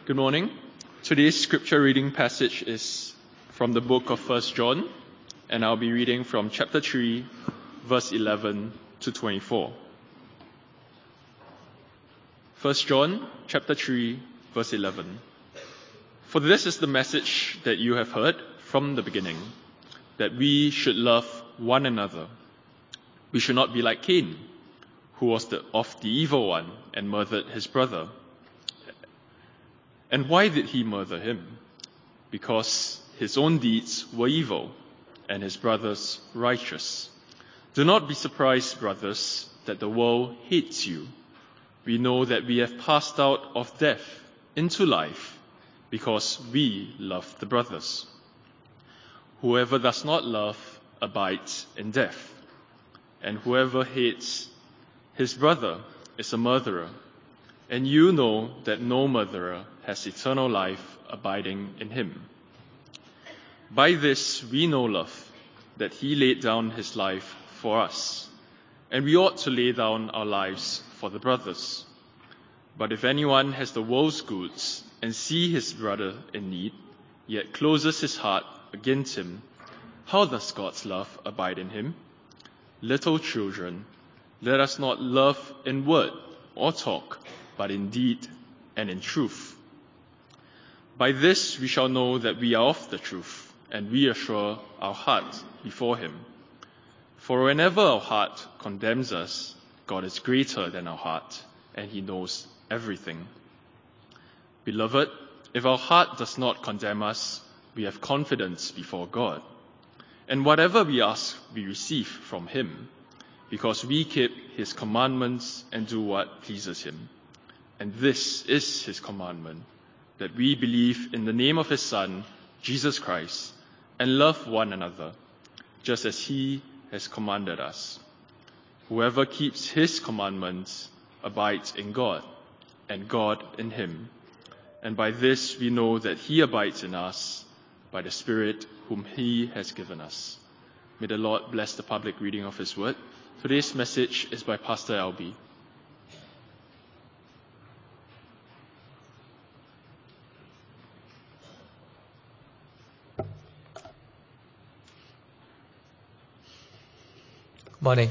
Good morning. Today's scripture reading passage is from the book of 1 John, and I'll be reading from chapter 3, verse 11 to 24. 1 John, chapter 3, verse 11. For this is the message that you have heard from the beginning, that we should love one another. We should not be like Cain, who was of the evil one and murdered his brother. And why did he murder him? Because his own deeds were evil and his brother's righteous. Do not be surprised, brothers, that the world hates you. We know that we have passed out of death into life because we love the brothers. Whoever does not love abides in death, and whoever hates his brother is a murderer. And you know that no murderer has eternal life abiding in him. By this we know love, that he laid down his life for us, and we ought to lay down our lives for the brothers. But if anyone has the world's goods and see his brother in need, yet closes his heart against him, how does God's love abide in him? Little children, let us not love in word or talk, but in deed and in truth. By this we shall know that we are of the truth, and reassure our heart before him. For whenever our heart condemns us, God is greater than our heart, and he knows everything. Beloved, if our heart does not condemn us, we have confidence before God. And whatever we ask, we receive from him, because we keep his commandments and do what pleases him. And this is his commandment, that we believe in the name of his Son, Jesus Christ, and love one another, just as he has commanded us. Whoever keeps his commandments abides in God, and God in him. And by this we know that he abides in us, by the Spirit whom he has given us. May the Lord bless the public reading of his word. Today's message is by Pastor Albie. Morning.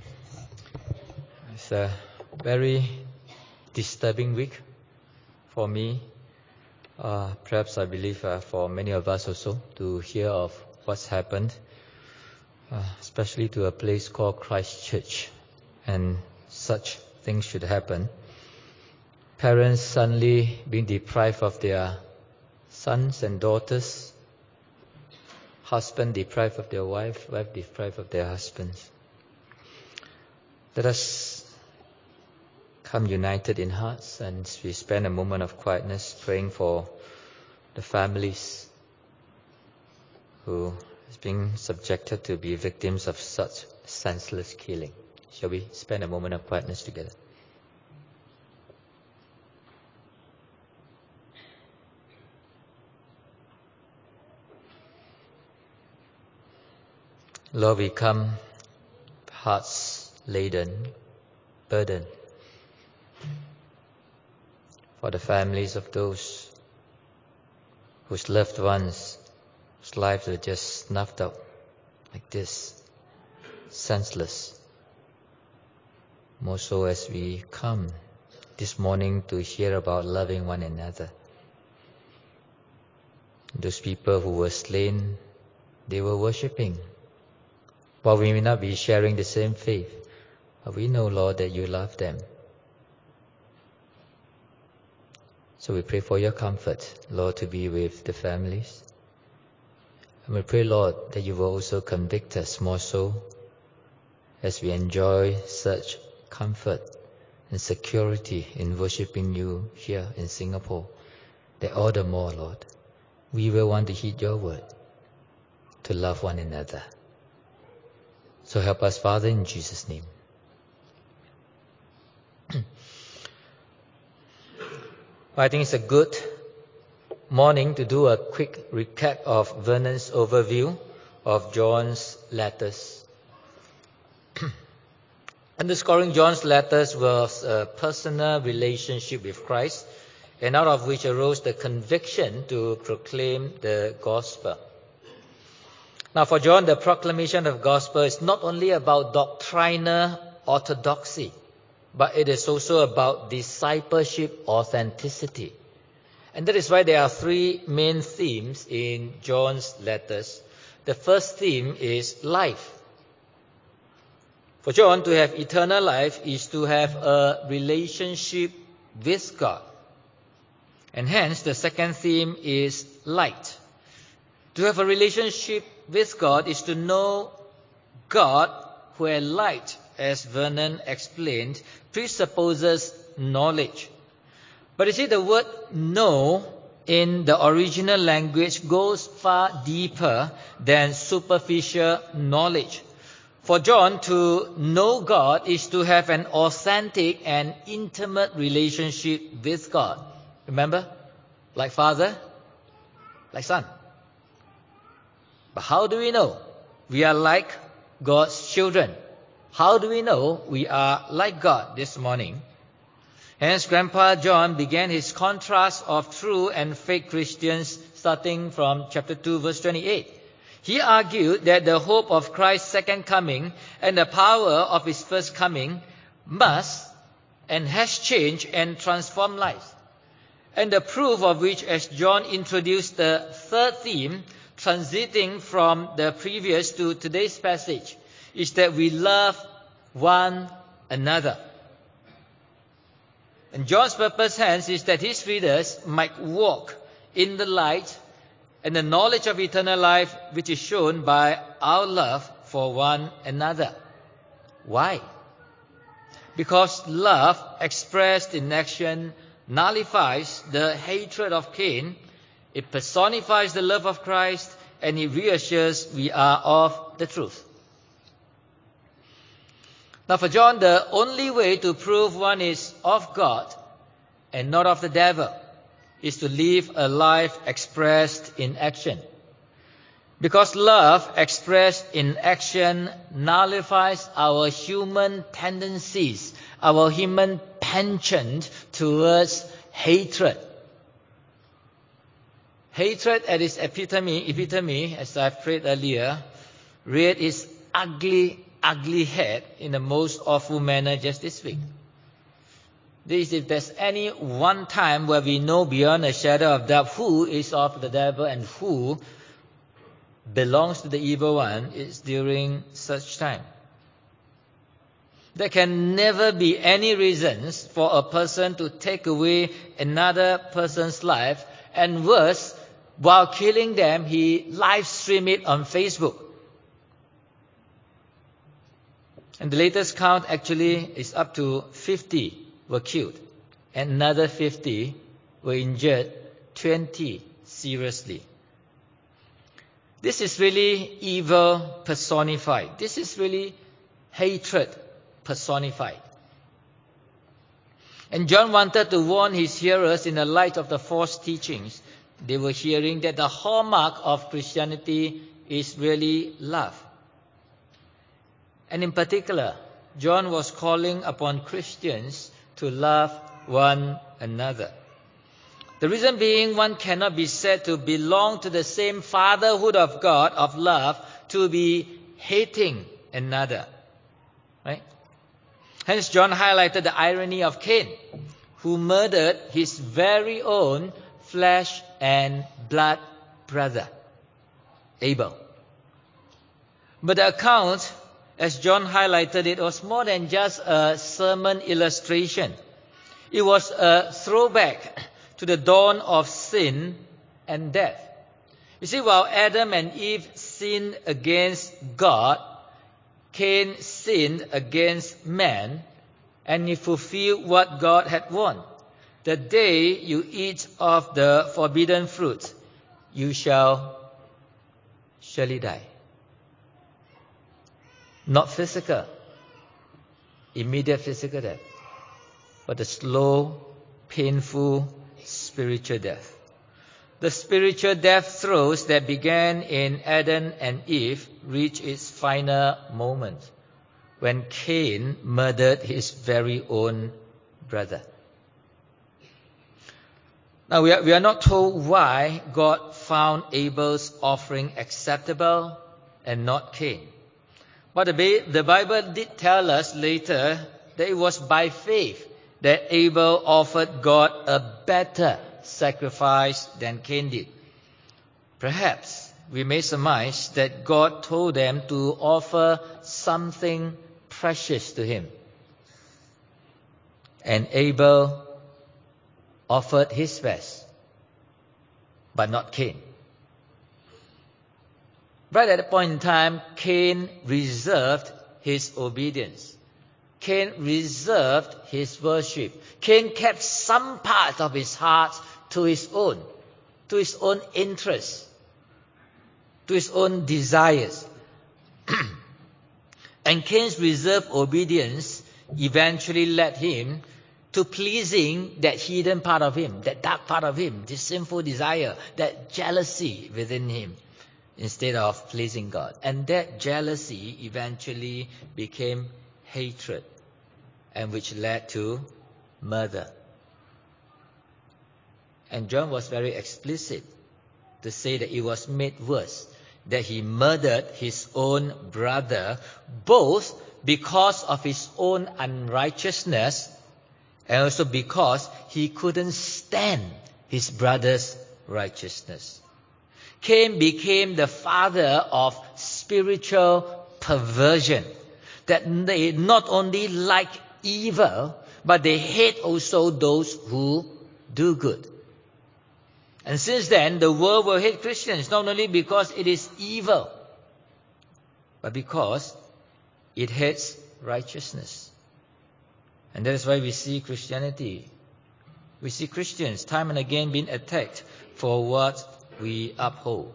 It's a very disturbing week for me. Perhaps I believe for many of us also, to hear of what's happened, especially to a place called Christ Church, and such things should happen. Parents suddenly being deprived of their sons and daughters, husband deprived of their wife, wife deprived of their husbands. Let us come united in hearts, and we spend a moment of quietness praying for the families who is being subjected to be victims of such senseless killing. Shall we spend a moment of quietness together? Lord, we come hearts laden, burdened for the families of those whose loved ones, whose lives are just snuffed out like this, senseless. More so as we come this morning to hear about loving one another. Those people who were slain, they were worshipping. While we may not be sharing the same faith, but we know, Lord, that you love them. So we pray for your comfort, Lord, to be with the families. And we pray, Lord, that you will also convict us more so as we enjoy such comfort and security in worshipping you here in Singapore, that all the more, Lord, we will want to heed your word, to love one another. So help us, Father, in Jesus' name. I think it's a good morning to do a quick recap of Vernon's overview of John's letters. Underscoring John's letters was a personal relationship with Christ and out of which arose the conviction to proclaim the gospel. Now for John, the proclamation of gospel is not only about doctrinal orthodoxy, but it is also about discipleship authenticity. And that is why there are three main themes in John's letters. The first theme is life. For John, to have eternal life is to have a relationship with God. And hence, the second theme is light. To have a relationship with God is to know God, where light, as Vernon explained, presupposes knowledge. But you see, the word know in the original language goes far deeper than superficial knowledge. For John, to know God is to have an authentic and intimate relationship with God. Remember? Like Father, like Son. But how do we know we are like God's children? How do we know we are like God this morning? Hence, Grandpa John began his contrast of true and fake Christians starting from chapter 2, verse 28. He argued that the hope of Christ's second coming and the power of his first coming must and has changed and transformed lives. And the proof of which, as John introduced the third theme, transiting from the previous to today's passage, is that we love one another. And John's purpose hence is that his readers might walk in the light and the knowledge of eternal life, which is shown by our love for one another. Why? Because love expressed in action nullifies the hatred of Cain, it personifies the love of Christ, and it reassures we are of the truth. Now for John, the only way to prove one is of God and not of the devil is to live a life expressed in action. Because love expressed in action nullifies our human tendencies, our human penchant towards hatred. Hatred at its epitome, as I've prayed earlier, reared its ugly head in the most awful manner just this week. If there's any one time where we know beyond a shadow of doubt who is of the devil and who belongs to the evil one, it's during such time. There can never be any reasons for a person to take away another person's life, and worse, while killing them, he live stream it on Facebook. And the latest count actually is up to 50 were killed, and another 50 were injured, 20 seriously. This is really evil personified. This is really hatred personified. And John wanted to warn his hearers in the light of the false teachings they were hearing that the hallmark of Christianity is really love. And in particular, John was calling upon Christians to love one another. The reason being, one cannot be said to belong to the same fatherhood of God, of love, to be hating another. Right? Hence, John highlighted the irony of Cain, who murdered his very own flesh and blood brother, Abel. But the account, as John highlighted it, was more than just a sermon illustration. It was a throwback to the dawn of sin and death. You see, while Adam and Eve sinned against God, Cain sinned against man, and he fulfilled what God had warned. The day you eat of the forbidden fruit, you shall surely die. Not physical, immediate physical death, but the slow, painful spiritual death. The spiritual death throes that began in Adam and Eve reached its final moment when Cain murdered his very own brother. Now we are not told why God found Abel's offering acceptable and not Cain. But the Bible did tell us later that it was by faith that Abel offered God a better sacrifice than Cain did. Perhaps we may surmise that God told them to offer something precious to him. And Abel offered his best, but not Cain. Right at that point in time, Cain reserved his obedience. Cain reserved his worship. Cain kept some part of his heart to his own interests, to his own desires. And Cain's reserved obedience eventually led him to pleasing that hidden part of him, that dark part of him, this sinful desire, that jealousy within him, instead of pleasing God. And that jealousy eventually became hatred, and which led to murder. And John was very explicit to say that it was made worse, that he murdered his own brother, both because of his own unrighteousness and also because he couldn't stand his brother's righteousness. Cain became the father of spiritual perversion, that they not only like evil, but they hate also those who do good. And since then, the world will hate Christians, not only because it is evil, but because it hates righteousness. And that is why we see Christianity. We see Christians time and again being attacked for what we uphold.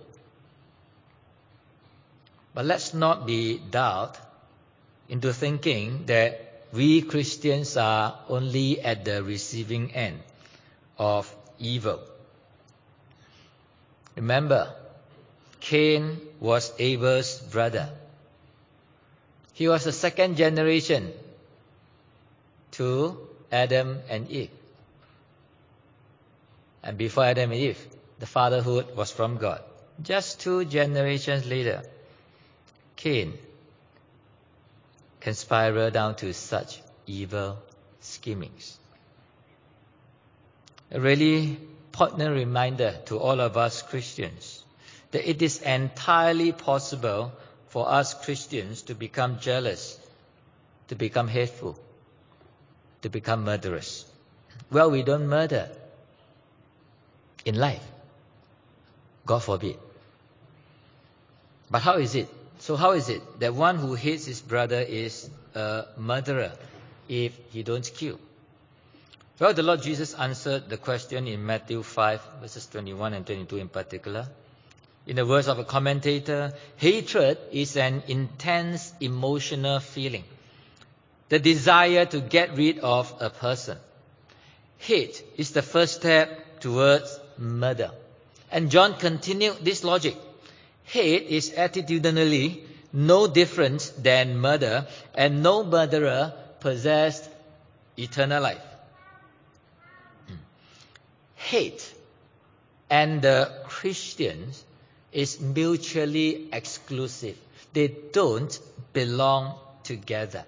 But let's not be dulled into thinking that we Christians are only at the receiving end of evil. Remember, Cain was Abel's brother. He was the second generation to Adam and Eve. And before Adam and Eve, the fatherhood was from God. Just 2 generations later, Cain can spiral down to such evil schemings. A really poignant reminder to all of us Christians that it is entirely possible for us Christians to become jealous, to become hateful, to become murderous. Well, we don't murder in life. God forbid. But how is it? So how is it that one who hates his brother is a murderer if he don't kill? Well, the Lord Jesus answered the question in Matthew 5, verses 21 and 22 in particular. In the words of a commentator, hatred is an intense emotional feeling, the desire to get rid of a person. Hate is the first step towards murder. And John continued this logic. Hate is attitudinally no different than murder, and no murderer possessed eternal life. Hate and the Christians is mutually exclusive. They don't belong together.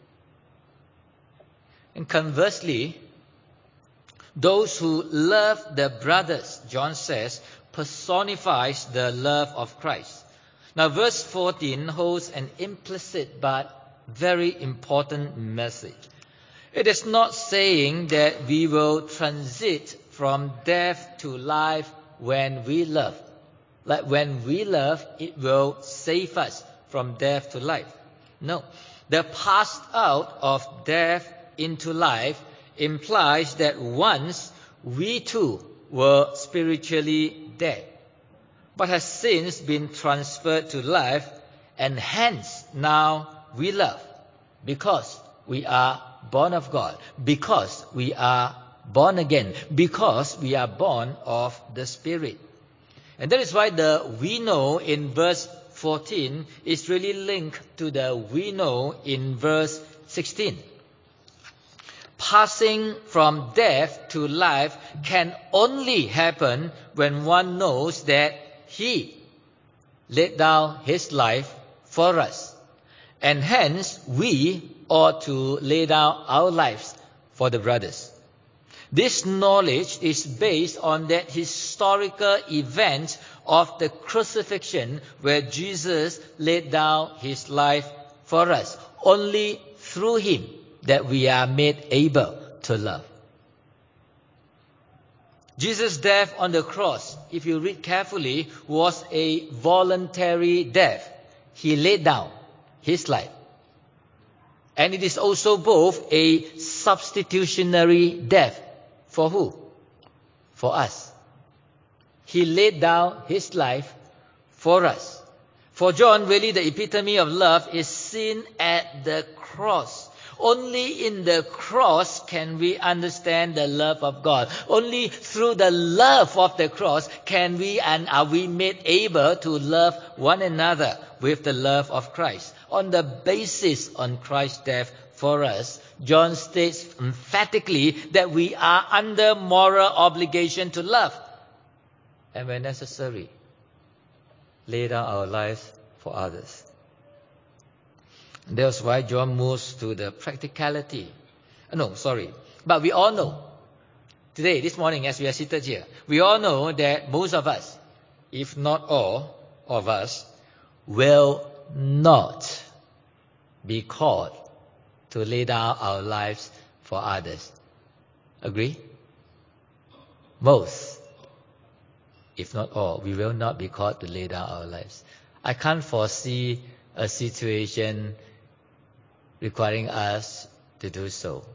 And conversely, those who love their brothers, John says, personifies the love of Christ. Now, verse 14 holds an implicit but very important message. It is not saying that we will transit from death to life when we love. Like when we love, it will save us from death to life. No. The pass out of death into life implies that once we too were spiritually dead, but has since been transferred to life, and hence now we love because we are born of God, because we are born again, because we are born of the Spirit. And that is why the we know in verse 14 is really linked to the we know in verse 16. passing from death to life can only happen when one knows that He laid down His life for us. And hence, we ought to lay down our lives for the brothers. This knowledge is based on that historical event of the crucifixion where Jesus laid down His life for us. Only through Him that we are made able to love. Jesus' death on the cross, if you read carefully, was a voluntary death. He laid down His life. And it is also both a substitutionary death. For who? For us. He laid down His life for us. For John, really the epitome of love is seen at the cross. Only in the cross can we understand the love of God. Only through the love of the cross can we and are we made able to love one another with the love of Christ. On the basis on Christ's death for us, John states emphatically that we are under moral obligation to love. And when necessary, lay down our lives for others. That's why John moves to the practicality. But we all know, today, this morning, as we are seated here, we all know that most of us, if not all of us, will not be called to lay down our lives for others. Agree? Most, if not all, we will not be called to lay down our lives. I can't foresee a situation requiring us to do so.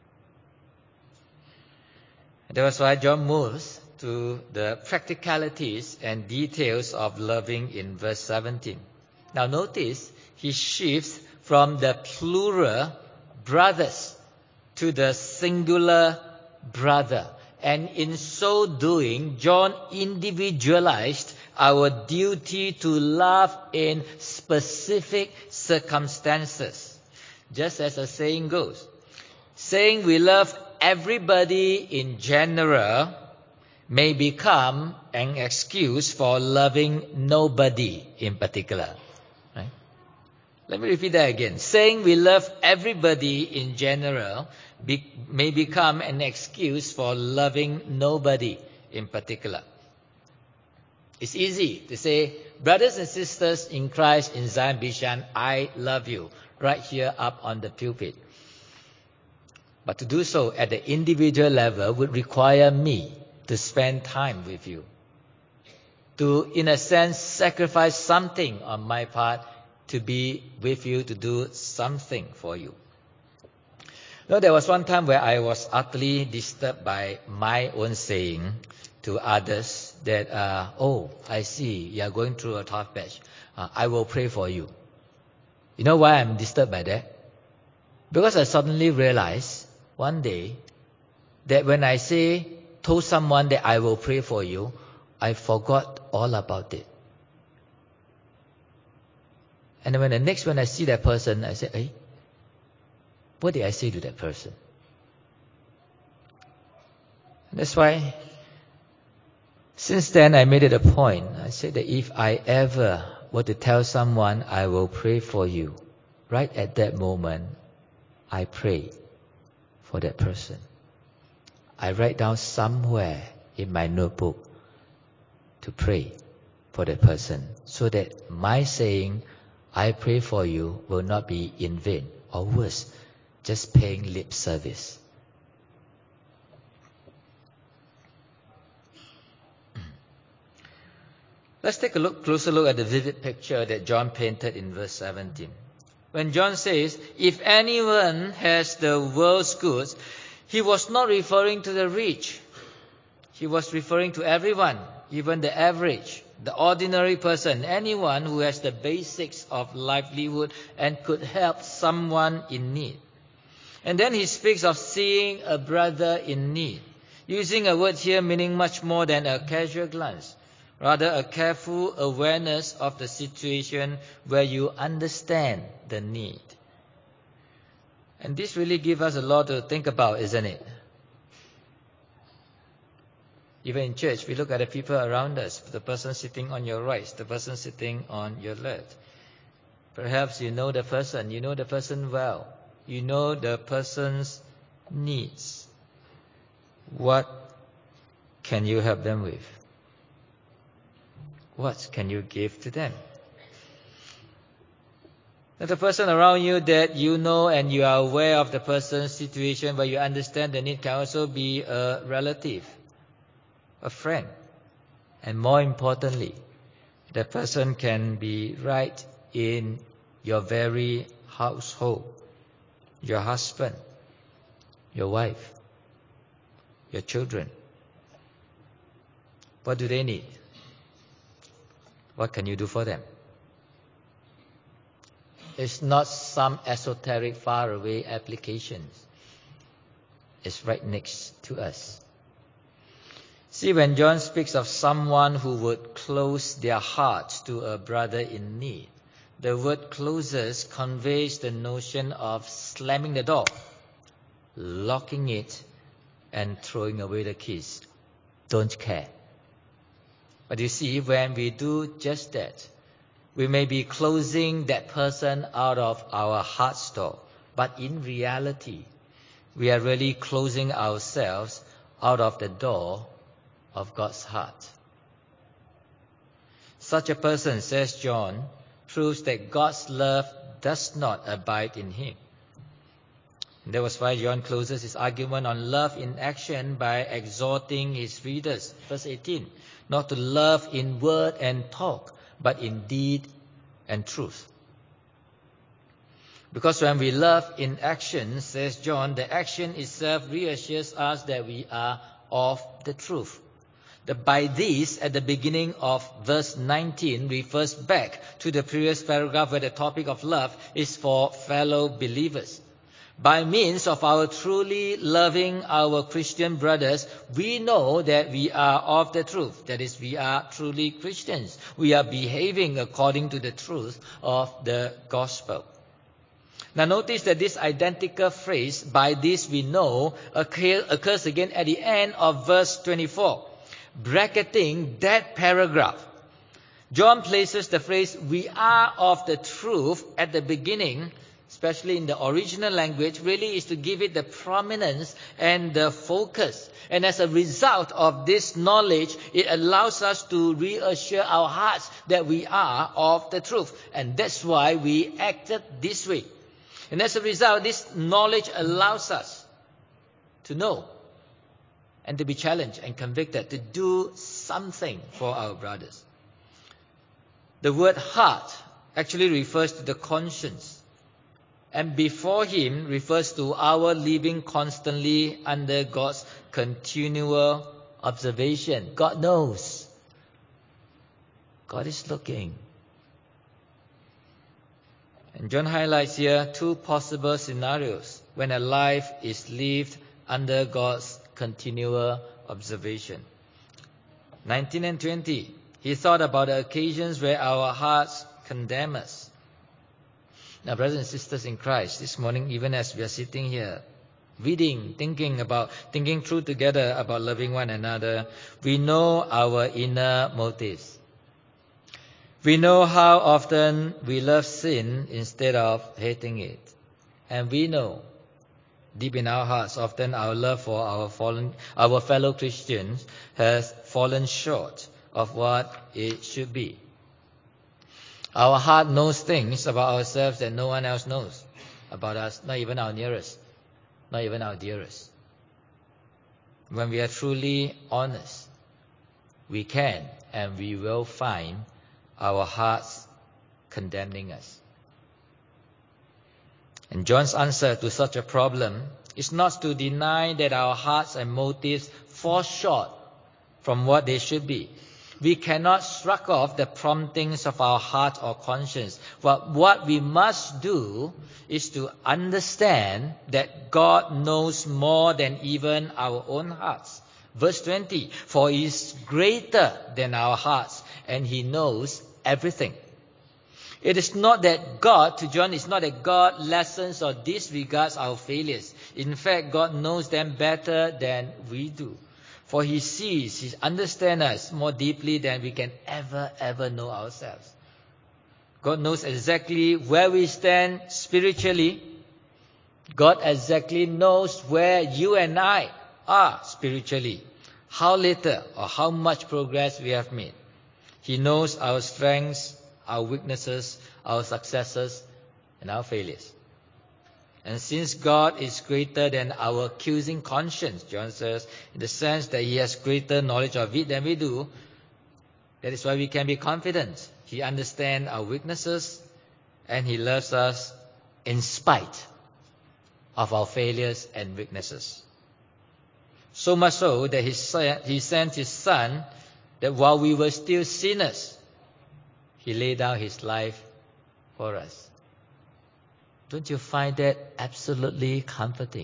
That is why John moves to the practicalities and details of loving in verse 17. Now notice, he shifts from the plural brothers to the singular brother. And in so doing, John individualized our duty to love in specific circumstances. Just as a saying goes, saying we love everybody in general may become an excuse for loving nobody in particular. Right? Let me repeat that again. Saying we love everybody in general may become an excuse for loving nobody in particular. It's easy to say, brothers and sisters in Christ in Zion Bishan, I love you, right here up on the pulpit. But to do so at the individual level would require me to spend time with you. To, in a sense, sacrifice something on my part to be with you, to do something for you. There was one time where I was utterly disturbed by my own saying to others that, I see you are going through a tough patch. I will pray for you. You know why I'm disturbed by that? Because I suddenly realized one day that when I told someone that I will pray for you, I forgot all about it. And then when I see that person, I say, what did I say to that person? That's why, since then, I made it a point. I said that if I ever were to tell someone, I will pray for you, right at that moment, I pray for that person. I write down somewhere in my notebook to pray for that person, so that my saying, I pray for you, will not be in vain, or worse, just paying lip service. Let's take a closer look at the vivid picture that John painted in verse 17. When John says, if anyone has the world's goods, he was not referring to the rich. He was referring to everyone, even the average, the ordinary person, anyone who has the basics of livelihood and could help someone in need. And then he speaks of seeing a brother in need, using a word here meaning much more than a casual glance. Rather, a careful awareness of the situation where you understand the need. And this really gives us a lot to think about, isn't it? Even in church, we look at the people around us, the person sitting on your right, the person sitting on your left. Perhaps you know the person well. You know the person's needs. What can you help them with? What can you give to them? The person around you that you know and you are aware of the person's situation, but you understand the need, can also be a relative, a friend. And more importantly, the person can be right in your very household, your husband, your wife, your children. What do they need? What can you do for them? It's not some esoteric, faraway applications. It's right next to us. See, when John speaks of someone who would close their hearts to a brother in need, the word closes conveys the notion of slamming the door, locking it, and throwing away the keys. Don't care. But you see, when we do just that, we may be closing that person out of our heart's door. But in reality, we are really closing ourselves out of the door of God's heart. Such a person, says John, proves that God's love does not abide in him. And that was why John closes his argument on love in action by exhorting his readers, verse 18, not to love in word and talk, but in deed and truth. Because when we love in action, says John, the action itself reassures us that we are of the truth. The by this at the beginning of verse 19 refers back to the previous paragraph where the topic of love is for fellow believers. By means of our truly loving our Christian brothers, we know that we are of the truth. That is, we are truly Christians. We are behaving according to the truth of the gospel. Now notice that this identical phrase, by this we know, occurs again at the end of verse 24, bracketing that paragraph. John places the phrase, we are of the truth, at the beginning, especially in the original language, really is to give it the prominence and the focus. And as a result of this knowledge, it allows us to reassure our hearts that we are of the truth. And that's why we acted this way. And as a result, this knowledge allows us to know and to be challenged and convicted to do something for our brothers. The word heart actually refers to the conscience. And before him refers to our living constantly under God's continual observation. God knows. God is looking. And John highlights here two possible scenarios when a life is lived under God's continual observation. 19 and 20. He thought about the occasions where our hearts condemn us. Now, brothers and sisters in Christ, this morning, even as we are sitting here, reading, thinking through together about loving one another, we know our inner motives. We know how often we love sin instead of hating it. And we know, deep in our hearts, often our love for our fellow Christians has fallen short of what it should be. Our heart knows things about ourselves that no one else knows about us, not even our nearest, not even our dearest. When we are truly honest, we can and we will find our hearts condemning us. And John's answer to such a problem is not to deny that our hearts and motives fall short from what they should be. We cannot shrug off the promptings of our heart or conscience. But what we must do is to understand that God knows more than even our own hearts. Verse 20, for He is greater than our hearts, and He knows everything. It is not that God, to John, it's not that God lessens or disregards our failures. In fact, God knows them better than we do. For He sees, He understands us more deeply than we can ever know ourselves. God knows exactly where we stand spiritually. God exactly knows where you and I are spiritually, how little or how much progress we have made. He knows our strengths, our weaknesses, our successes, and our failures. And since God is greater than our accusing conscience, John says, in the sense that He has greater knowledge of it than we do, that is why we can be confident. He understands our weaknesses and He loves us in spite of our failures and weaknesses. So much so that He sent His Son, that while we were still sinners, He laid down His life for us. Don't you find that absolutely comforting?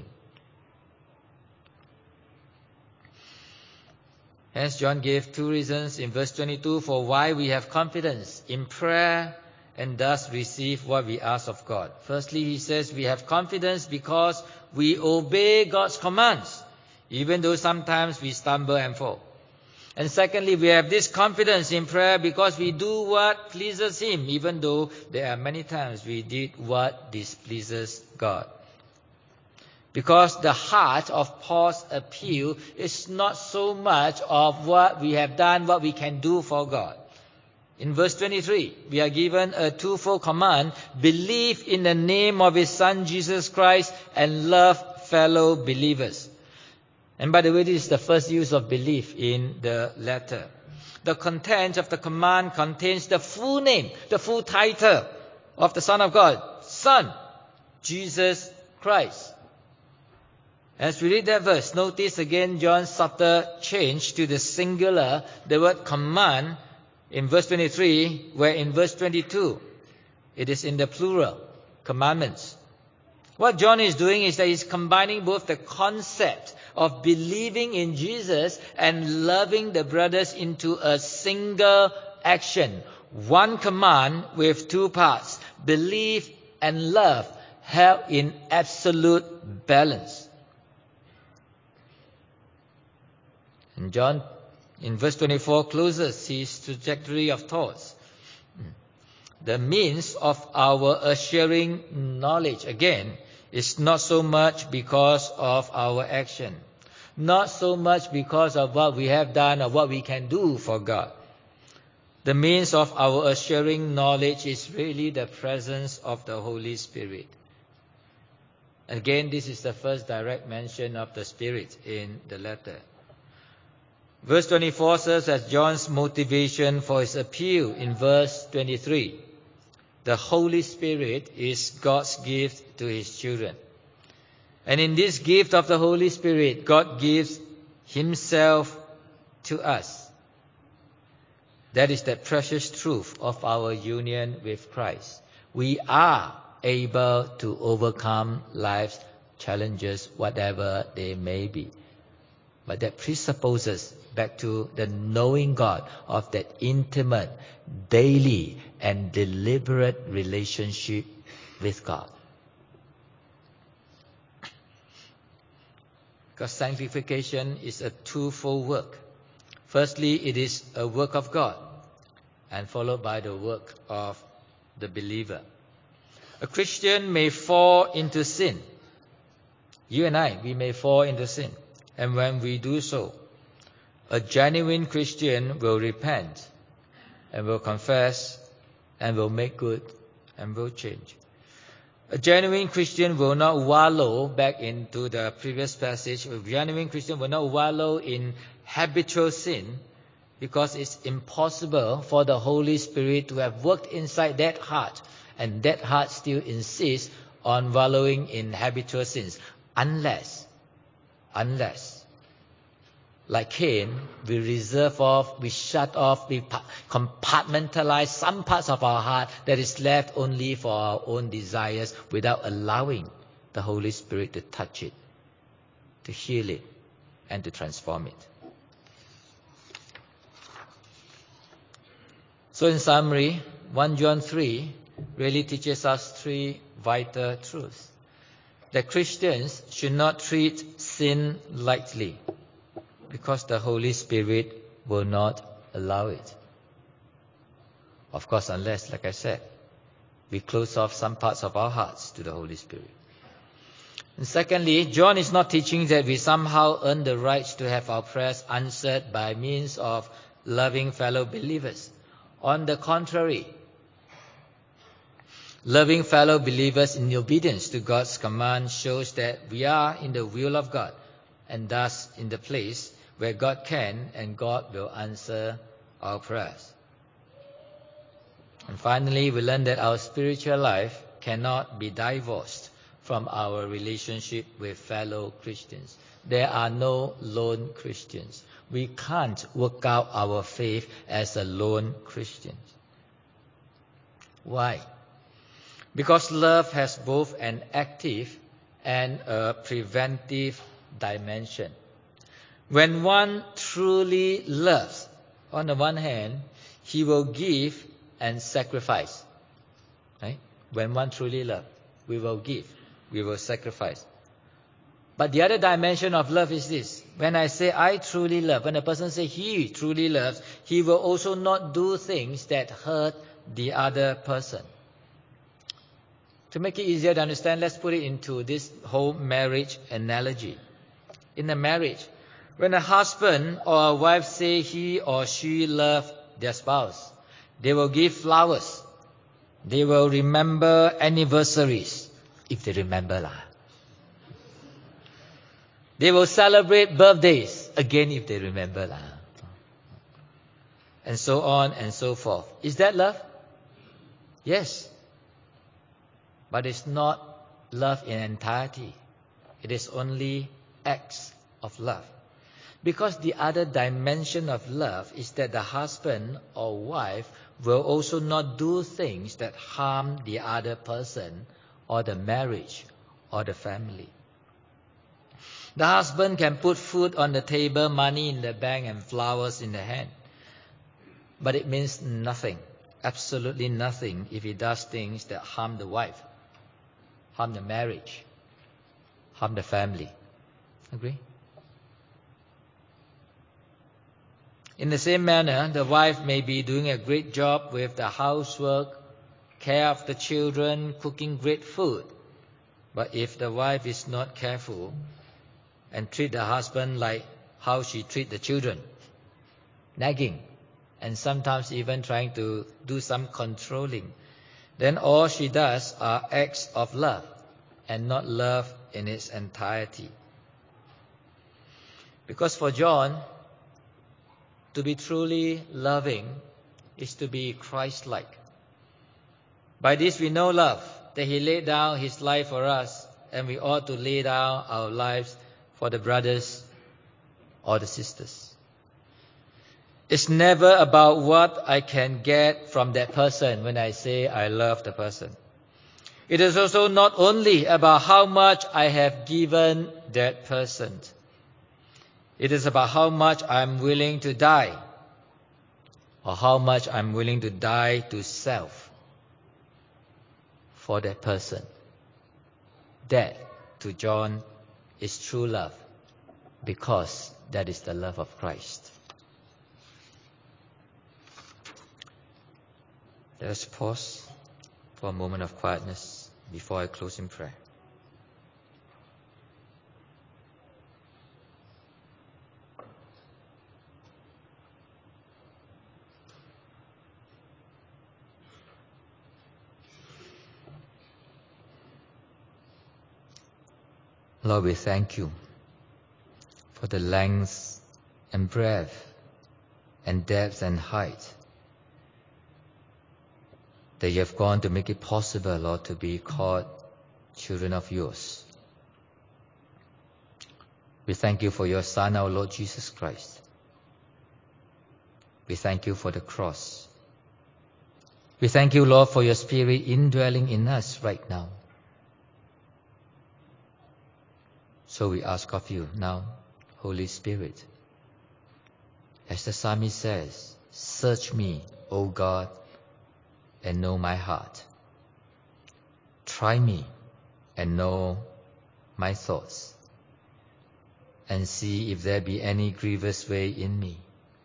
Hence, John gave two reasons in verse 22 for why we have confidence in prayer and thus receive what we ask of God. Firstly, he says we have confidence because we obey God's commands, even though sometimes we stumble and fall. And secondly, we have this confidence in prayer because we do what pleases Him, even though there are many times we did what displeases God. Because the heart of Paul's appeal is not so much of what we have done, what we can do for God. In verse 23, we are given a twofold command: believe in the name of His Son Jesus Christ and love fellow believers. And by the way, this is the first use of belief in the letter. The content of the command contains the full name, the full title of the Son of God, Son, Jesus Christ. As we read that verse, notice again John's subtle change to the singular, the word command, in verse 23, where in verse 22, it is in the plural, commandments. What John is doing is that he's combining both the concept of believing in Jesus and loving the brothers into a single action. One command with two parts, believe and love, held in absolute balance. And John, in verse 24, closes his trajectory of thoughts. The means of our assuring knowledge, again, is not so much because of our action, not so much because of what we have done or what we can do for God. The means of our assuring knowledge is really the presence of the Holy Spirit. Again, this is the first direct mention of the Spirit in the letter. Verse 24 serves as John's motivation for his appeal in verse 23. The Holy Spirit is God's gift to His children. And in this gift of the Holy Spirit, God gives Himself to us. That is the precious truth of our union with Christ. We are able to overcome life's challenges, whatever they may be. But that presupposes back to the knowing God of that intimate, daily, and deliberate relationship with God. Because sanctification is a twofold work. Firstly, it is a work of God, and followed by the work of the believer. A Christian may fall into sin. You and I, we may fall into sin. And when we do so, a genuine Christian will repent and will confess and will make good and will change. A genuine Christian will not wallow, back into the previous passage, a genuine Christian will not wallow in habitual sin, because it's impossible for the Holy Spirit to have worked inside that heart, and that heart still insists on wallowing in habitual sins, unless, like Cain, we reserve off, we shut off, we compartmentalize some parts of our heart that is left only for our own desires, without allowing the Holy Spirit to touch it, to heal it, and to transform it. So in summary, 1 John 3 really teaches us three vital truths. That Christians should not treat sin lightly, because the Holy Spirit will not allow it. Of course, unless, like I said, we close off some parts of our hearts to the Holy Spirit. And secondly, John is not teaching that we somehow earn the rights to have our prayers answered by means of loving fellow believers. On the contrary, loving fellow believers in obedience to God's command shows that we are in the will of God, and thus in the place where God can and God will answer our prayers. And finally, we learn that our spiritual life cannot be divorced from our relationship with fellow Christians. There are no lone Christians. We can't work out our faith as a lone Christian. Why? Because love has both an active and a preventive dimension. When one truly loves, on the one hand, he will give and sacrifice. Right? When one truly loves, we will give, we will sacrifice. But the other dimension of love is this. When I say I truly love, when a person says he truly loves, he will also not do things that hurt the other person. To make it easier to understand, let's put it into this whole marriage analogy. In a marriage, when a husband or a wife say he or she loves their spouse, they will give flowers. They will remember anniversaries, if they remember lah. They will celebrate birthdays, again if they remember lah. And so on and so forth. Is that love? Yes. But it's not love in entirety. It is only acts of love. Because the other dimension of love is that the husband or wife will also not do things that harm the other person or the marriage or the family. The husband can put food on the table, money in the bank, and flowers in the hand. But it means nothing, absolutely nothing, if he does things that harm the wife, harm the marriage, harm the family. Agree? In the same manner, the wife may be doing a great job with the housework, care of the children, cooking great food. But if the wife is not careful and treat the husband like how she treats the children, nagging, and sometimes even trying to do some controlling, then all she does are acts of love and not love in its entirety. Because for John, to be truly loving is to be Christ-like. By this we know love, that he laid down his life for us, and we ought to lay down our lives for the brothers or the sisters. It's never about what I can get from that person when I say I love the person. It is also not only about how much I have given that person. It is about how much I'm willing to die, or how much I'm willing to die to self for that person. That, to John, is true love, because that is the love of Christ. Let us pause for a moment of quietness before I close in prayer. Lord, we thank you for the length and breadth and depth and height that you have gone to make it possible, Lord, to be called children of yours. We thank you for your Son, our Lord Jesus Christ. We thank you for the cross. We thank you, Lord, for your Spirit indwelling in us right now. So we ask of you now, Holy Spirit, as the psalmist says, search me, O God, and know my heart. try me and know my thoughts, and see if there be any grievous way in me,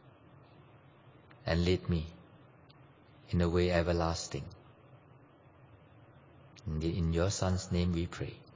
and lead me in the way everlasting. In your Son's name we pray.